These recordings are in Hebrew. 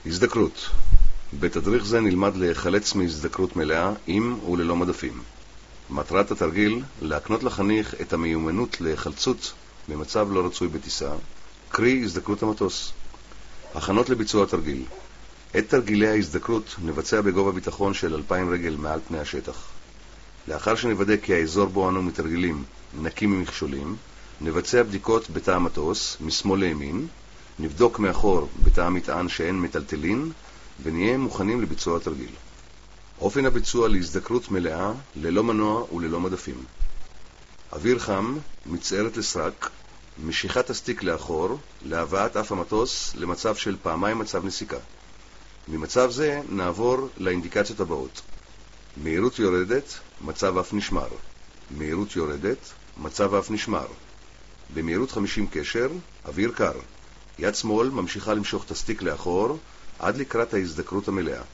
הזדקרות. בתדריך זה נלמד להיחלץ מהזדקרות מלאה עם וללא מדפים. מטרת התרגיל להקנות לחניך את המיומנות להיחלצות במצב לא רצוי בטיסה, קרי הזדקרות המטוס. הכנות לביצוע תרגיל. את תרגילי ההזדקרות נבצע בגובה ביטחון של 2,000 רגל מעל פני השטח. לאחר שנוודא כי האזור בו אנו מתרגלים נקי ממכשולים, נבצע בדיקות בתא המטוס משמאל לימין, נבדוק מאחור בתא המטען שאין מטלטלין, ונהיה מוכנים לביצוע התרגיל. אופן הביצוע להזדקרות מלאה, ללא מנוע וללא מדפים. אוויר חם, מצערת לסרק, משיכת הסטיק לאחור, להבאת אף המטוס למצב של פעמיים מצב נסיקה. ממצב זה נעבור לאינדיקציות הבאות. מהירות יורדת, מצב אף נשמר. מהירות יורדת, מצב אף נשמר. במהירות 50 קשר, אוויר קר. יד שמאל ממשיכה למשוך את הסטיק לאחור עד לקראת ההזדקרות המלאה.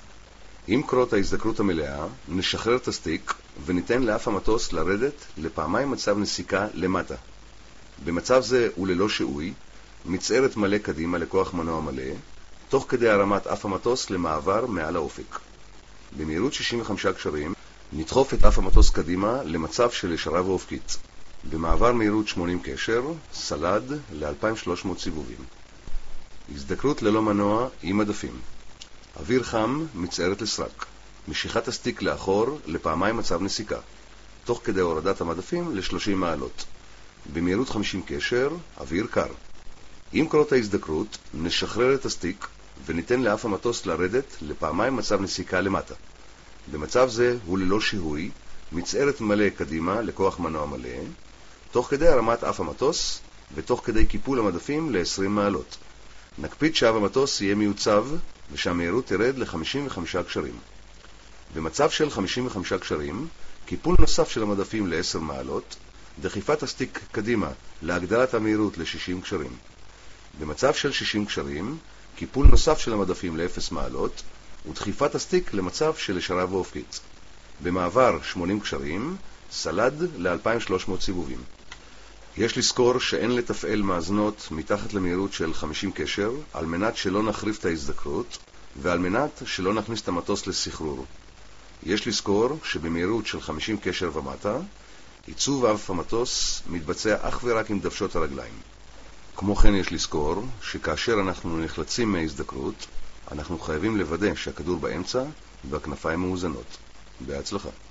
עם קרות ההזדקרות המלאה, נשחרר את הסטיק וניתן לאף המטוס לרדת לפעמיים מצב נסיקה למטה. במצב זה וללא שעוי, מצערת מלא קדימה לכוח מנוע מלא, תוך כדי הרמת אף המטוס למעבר מעל האופק. במהירות 65 קשרים, נדחוף את אף המטוס קדימה למצב של ישרה ואופקית. במעבר מהירות 80 קשר, סלד ל-2,300 סיבובים. הזדקרות ללא מנוע עם מדפים. אוויר חם, מצערת לסרק. משיכת הסטיק לאחור לפעמיים מצב נסיקה, תוך כדי הורדת המדפים ל-30 מעלות. במהירות 50 קשר, אוויר קר. עם קרות ההזדקרות, נשחרר את הסטיק וניתן לאף המטוס לרדת לפעמיים מצב נסיקה למטה. במצב זה וללא שיהוי, מצערת מלא קדימה לכוח מנוע מלא, תוך כדי הרמת אף המטוס ותוך כדי קיפול המדפים ל-20 מעלות. נקפיד שאף המטוס יהיה מיוצב ושהמהירות תרד ל-55 קשרים. במצב של 55 קשרים, קיפול נוסף של המדפים ל-10 מעלות, דחיפת הסטיק קדימה להגדלת המהירות ל-60 קשרים. במצב של 60 קשרים, קיפול נוסף של המדפים ל-0 מעלות, ודחיפת הסטיק למצב של ישרה ואופקית. במעבר 80 קשרים, סלד ל-2,300 סיבובים. יש לזכור שאין לתפעל מאזנות מתחת למהירות של 50 קשר, על מנת שלא נחריף את ההזדקרות, ועל מנת שלא נכניס את המטוס לסחרור. יש לזכור שבמהירות של 50 קשר ומטה, עיצוב אף המטוס מתבצע אך ורק עם דוושות הרגליים. כמו כן יש לזכור שכאשר אנחנו נחלצים מההזדקרות, אנחנו חייבים לוודא שהכדור באמצע והכנפיים מאוזנות. בהצלחה.